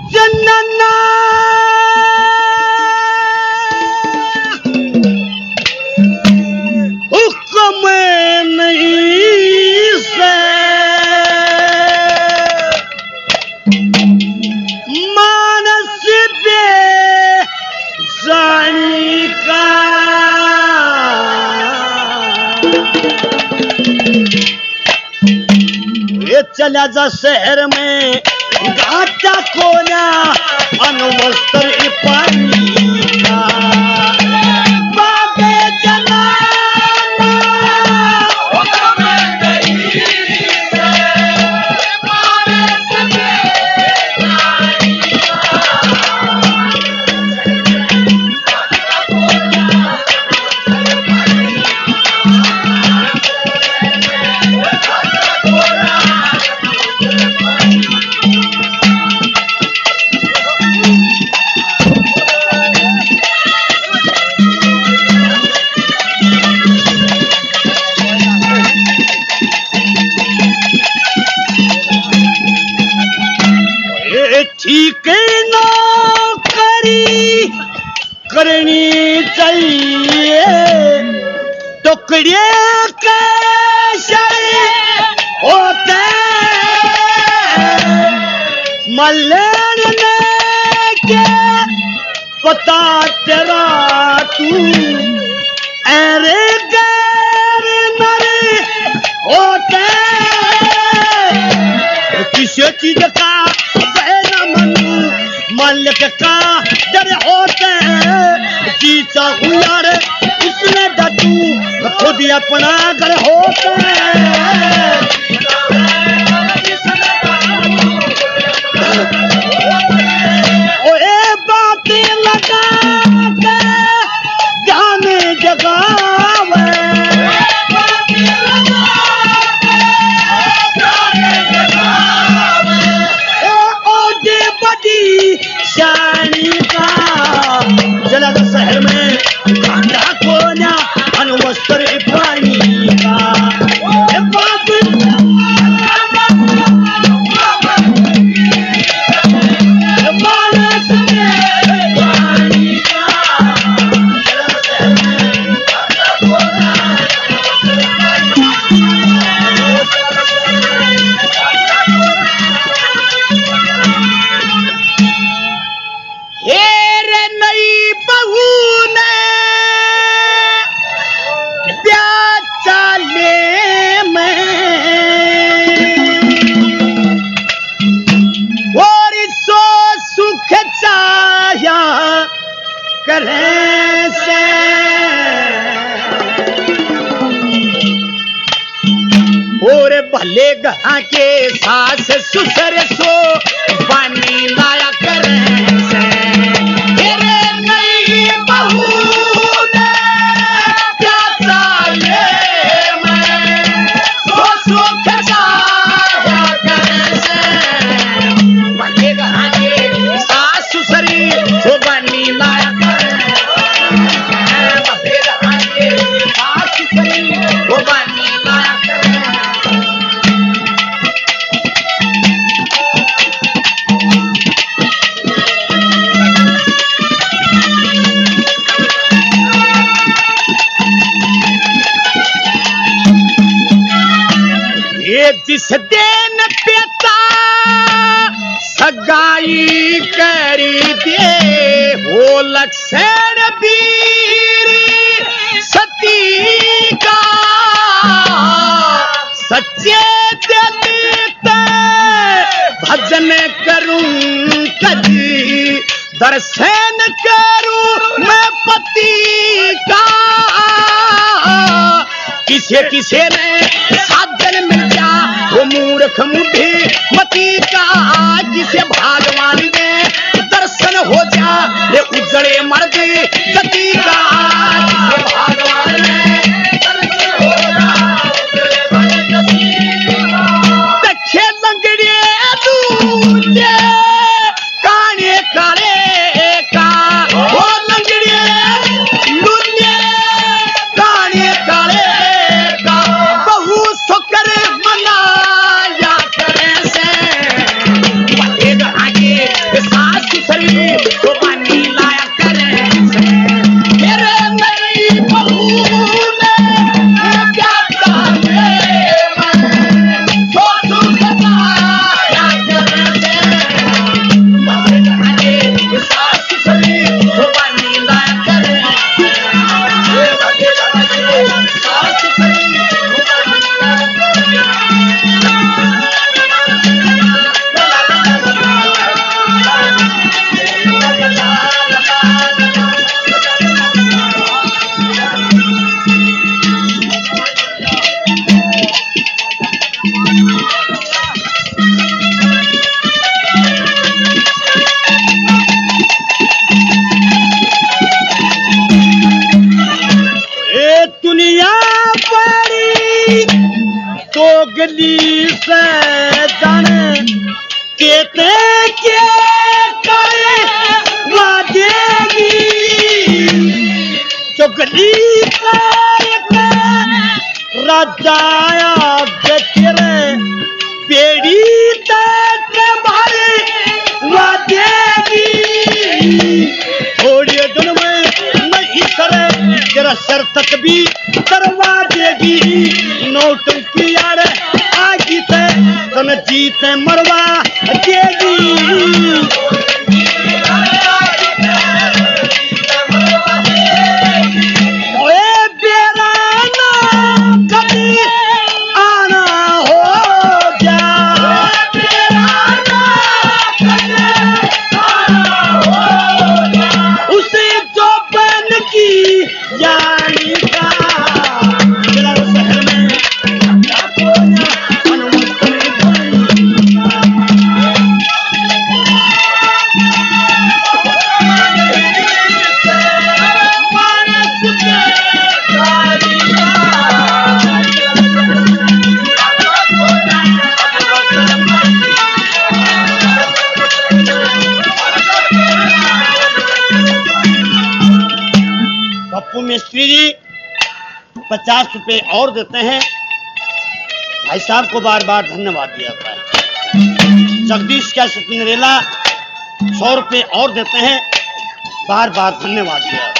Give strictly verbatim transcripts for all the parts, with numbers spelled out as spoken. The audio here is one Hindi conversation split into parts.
जनना हुक्म नहीं से मानस पे जानी का ये चला जा शहर में घाटा कोना अनवस्त्र पानी का बाबे चला ठीक नौकरी करनी चाहिए टुकड़े कैसे होते मल्लेर ने के पता तेरा तू अरे गैर नरे होते किसी चीज का मालिक का डर होते हैं जीता हुआ रे इसने डटू खुद ही अपना घर होते हैं ओए बातें लगा के ध्यान जगावे शानी का जला शहर में घाटा कोना अनवस्त्र पानी का से और भले गहा के सास सुसर सो पानी लाया करें से तेरे नई बहू ने क्या चाले मैं सो सो खसाया करें से भले गहा के सास सुसरी सो पानी लाया जिस दिन पिता सगाई करी दे हो लक्षण वीर सती का सच्चे दिल भजन करूं कभी दर्शन करूं मैं पति का किसे किसे ने साधन मिल जा वो मूर्ख मुढ़े मती का जिसे भगवान ने दर्शन हो जा ये उजड़े मर्द गति का जिसे भगवान ने दर्शन हो जा देखे लंगड़े दूजे काने काले का वो लंगड़े दूजे काने काले का बहु सुकर मनाया करे से जाया तेरे बेड़ी तक मारे वादेगी थोड़ी दिन में नहीं करे तेरा सर तक भी करवा देगी नौटंकी यार आगी ते तन जीते मरवा देगी मिस्त्री जी पचास रुपए और देते हैं भाई साहब को बार बार धन्यवाद दिया जाता है। जगदीश क्या नरेला सौ रुपए और देते हैं बार बार धन्यवाद दिया जाता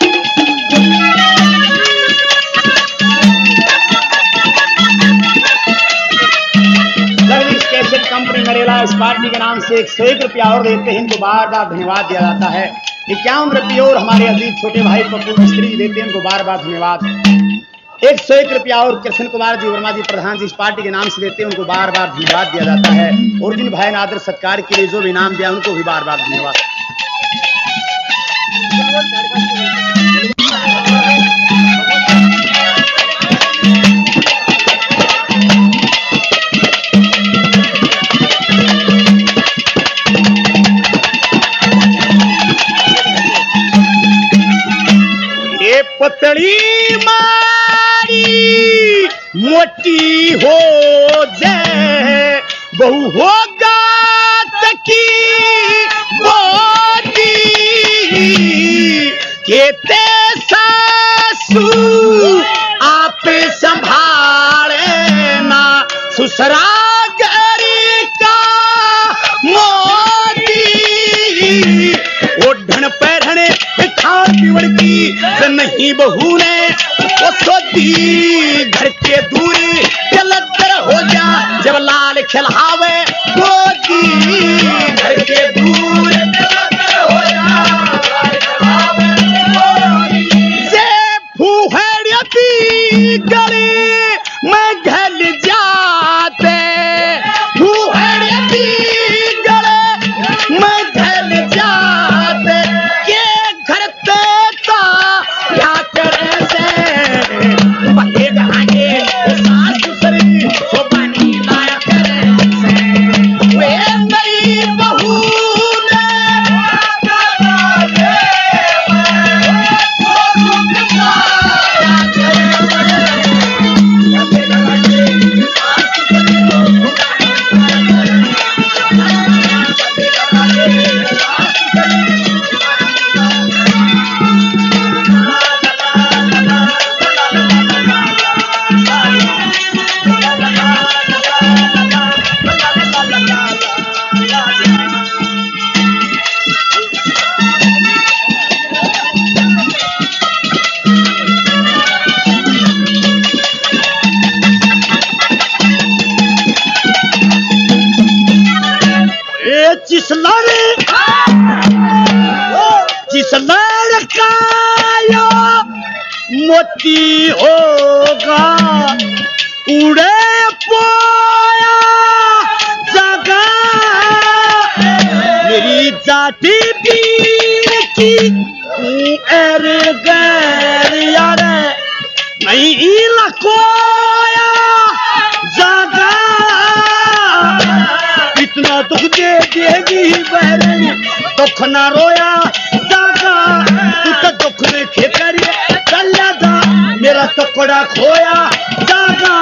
है। जगदीश कैसेट कंपनी नरेला इस पार्टी के नाम से एक सौ एक रुपया और देते हैं इनको बार बार धन्यवाद दिया जाता है। इक्यावन रुपये और हमारे अजीज छोटे भाई पप्पू मिस्त्री जी देते हैं उनको बार बार धन्यवाद। एक सौ एक रुपया और कृष्ण कुमार जी वर्मा जी प्रधान जी इस पार्टी के नाम से देते हैं उनको बार बार धन्यवाद दिया जाता है। और जिन भाई ने आदर सत्कार के लिए जो भी इनाम दिया उनको भी बार बार धन्यवाद। पतली मारी मोटी हो जाए बहु होगा तकी बोती केते सासू आप संभाले ना ससुरा गरी का मोती ओढ़न पहरने खान पीवड़ की नहीं बहू ने वो सोती घर के दूरी लद्दर हो जा जब लाल खिलावे गोदी घर के दूर हो जा फूहड़ती गली में घल जाते फूहड़ती गले में घल जाते ये घर जिस जिस लड़का मोती होगा उड़े पोया जगह मेरी जाति पीर की एर गैर यार नहीं लकोया जगह इतना दुख दे देगी बहरे दुख ना रोया जागा तू तो दुख में खेकर चल जा मेरा टुकड़ा खोया जागा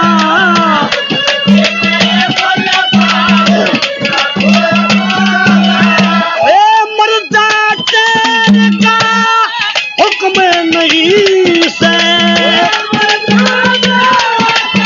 ए मर्दा तेरे का हुक्म नहीं से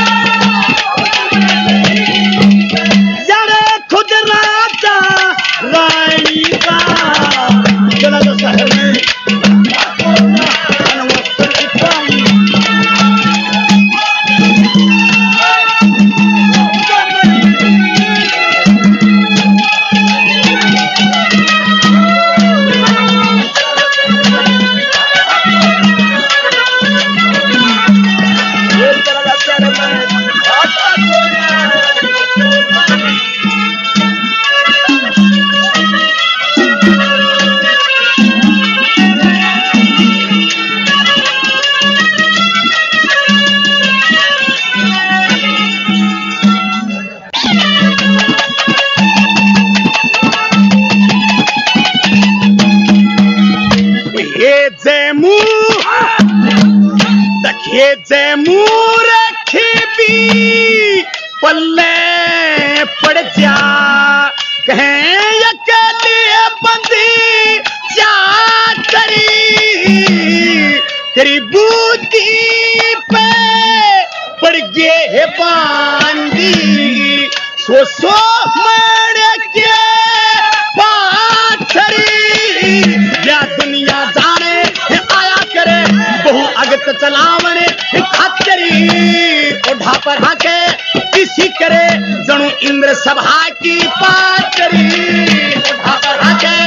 सभा की पाचरी उठा बढ़ा के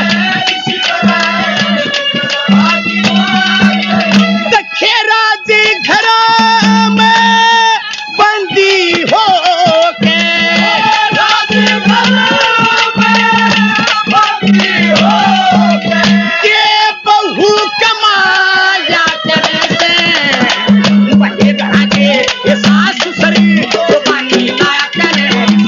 दखे राजी घरा में बंदी हो के राजी घरा में बंदी हो के ये बहू कमाया करे से बंदे घरा के ये सास ससुरी तो बाकी लाया करे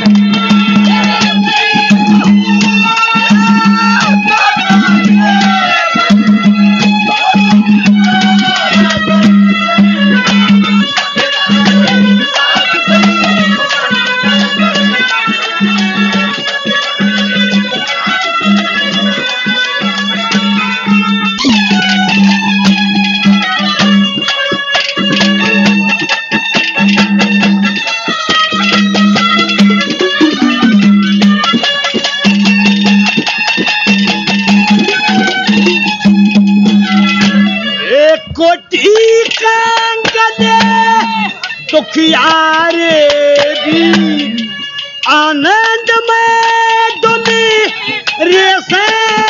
कोटी कंगने दुखियारे भी आनंद में दुनी रेसे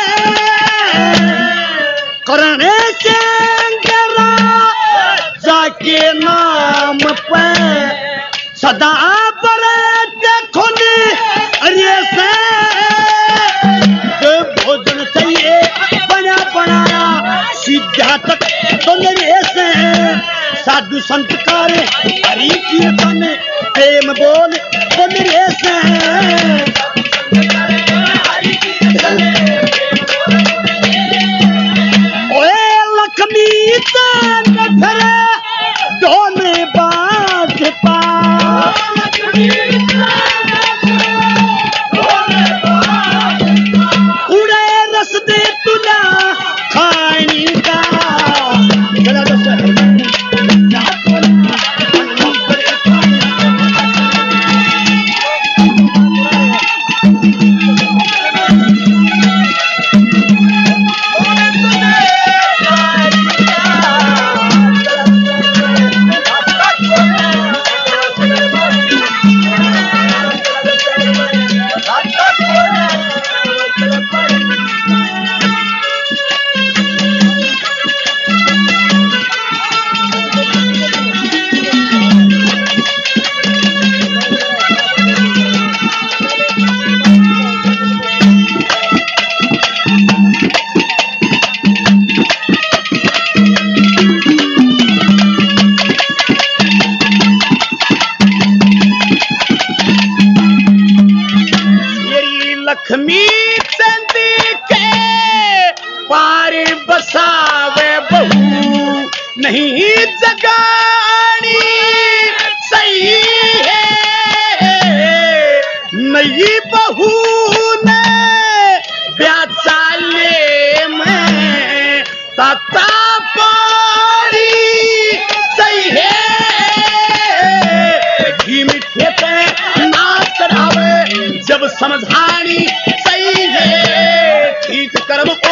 करने से गरा जाके नाम पे सदा बड़े देखो ने रेसे भोजन चाहिए बना बनाया सीधा तक तो मेरे ऐसे साधु संत करे हरि कीर्तन प्रेम बोल तो मेरे ऐसे ओए लक्ष्मी चांद फिरे दोने बाज पा उड़े रस दे तुला खानी का लक्ष्मी चंदी के पार बसावे बहू नहीं जगानी सही है नई बहू ने ब्याचाले में ताता पारी सही है घी मिठे पे नाच चढ़ावे जब समझानी सही है ठीक कर्म